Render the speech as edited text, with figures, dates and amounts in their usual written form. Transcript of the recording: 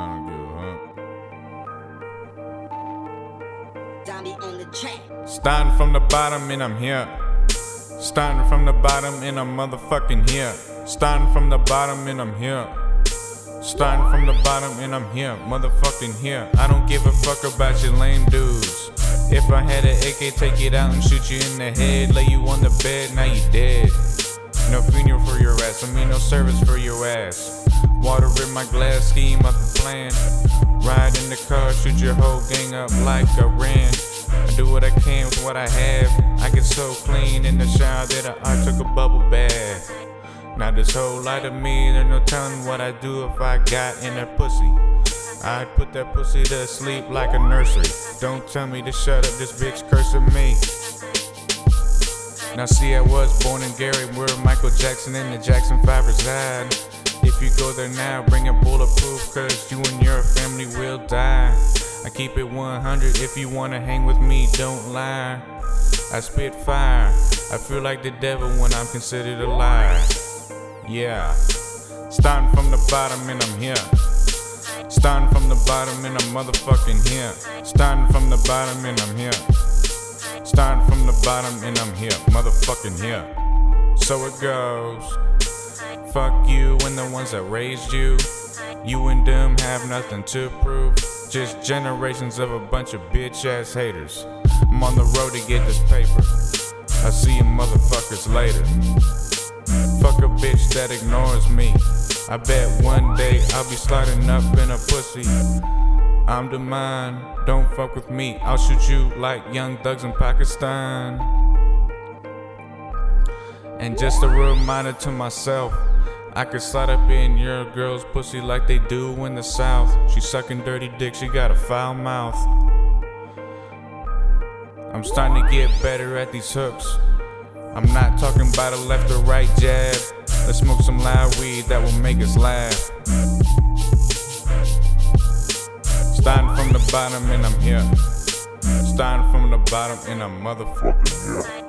Sound good, huh? Zombie on the track. Starting from the bottom and I'm here. Starting from the bottom and I'm motherfucking here. Starting from the bottom and I'm here. Starting from the bottom and I'm here, motherfucking here. I don't give a fuck about your lame dudes. If I had an AK, take it out and shoot you in the head. Lay you on the bed, now you dead. No funeral for your ass, I mean no service for your ass. Water in my glass, scheme up the plan. Ride in the car, shoot your whole gang up like I ran. I do what I can with what I have. I get so clean in the shower that I took a bubble bath. Now this whole light of me, there's no telling what I'd do if I got in that pussy. I'd put that pussy to sleep like a nursery. Don't tell me to shut up, this bitch cursing me. Now see, I was born in Gary, where Michael Jackson and the Jackson 5 reside. If you go there now, bring it bulletproof, cause you and your family will die. I keep it 100, if you wanna hang with me, don't lie. I spit fire, I feel like the devil when I'm considered a liar. Yeah, starting from the bottom and I'm here. Starting from the bottom and I'm motherfucking here. Starting from the bottom and I'm here. Starting from the bottom and I'm here, motherfucking here. So it goes. Fuck you and the ones that raised you. You and them have nothing to prove. Just generations of a bunch of bitch ass haters. I'm on the road to get this paper. I see you motherfuckers later. Fuck a bitch that ignores me. I bet one day I'll be sliding up in a pussy. I'm the man, don't fuck with me. I'll shoot you like young thugs in Pakistan. And just a reminder to myself, I could slide up in your girl's pussy like they do in the South. She sucking dirty dick, she got a foul mouth. I'm starting to get better at these hooks. I'm not talking about a left or right jab. Let's smoke some loud weed that will make us laugh. Starting from the bottom and I'm here. Starting from the bottom and I'm motherfucking here.